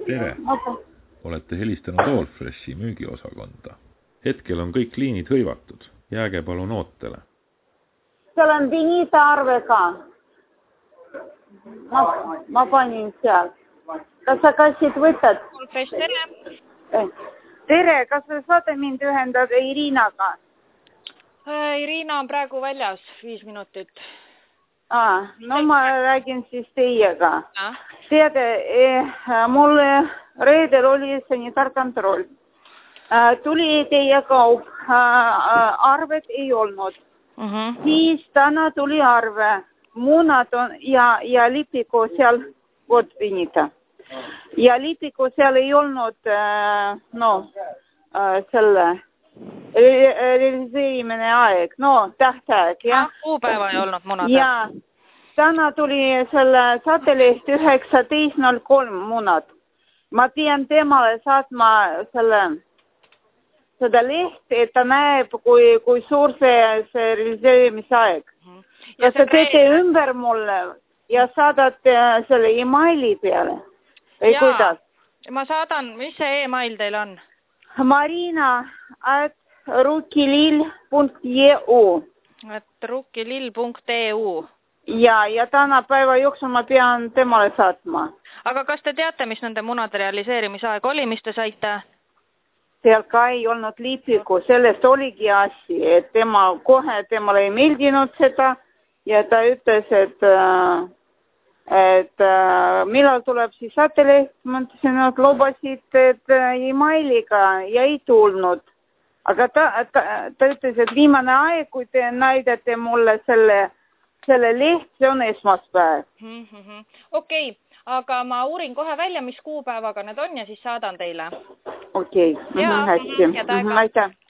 Tere! Olete helistanud Allfreshi müügiosakonda. Hetkel on kõik liinid hõivatud. Jääge palun ootele. Seal on Benita arve ka. Ma panin seal. Kas sa kassid võtad? Allfresh, tere! Tere, kas sa saate mind ühendada Irinaga? Irina on praegu väljas 5 minutit. No ma räägin siis teiega. Teade, mul reedel oli sanitaarkontroll. Tuli teie kaup, arved ei olnud. Siis täna tuli arve, munad on ja lipiku seal, vot Benita. Ja lipiku seal ei olnud, selle realiseerimine aeg, tähtaeg, jah. Kuupäeva ei olnud munada. Ja täna tuli selle satelliit 19.03 munad. Ma pean temale saatma seda lehti, et ta näeb, kui suur see realiseerimise aeg. Ja sa teete ümber mulle ja saadate selle emaili peale. Või kuidas? Ma saadan, mis see email teil on? marina@rukkilill.eu rukkilill.eu Ja tänapäeva jooksul ma pean temale saatma. Aga kas te teate, mis nende munade realiseerimise aeg oli, mis te saite? Seal ka ei olnud lipiku, sellest oligi asi, et temale ei meeldinud seda ja ta ütles, et millal tuleb siis satelliit, ma ütlesin, et lubasid, et emailiga ja ei tulnud. Aga ta ütles, et viimane aeg, kui te näidate mulle selle leht, see on esmaspäev. Okei, aga ma uurin kohe välja, mis kuupäevaga need on ja siis saadan teile. Okei, hästi. Aitäh.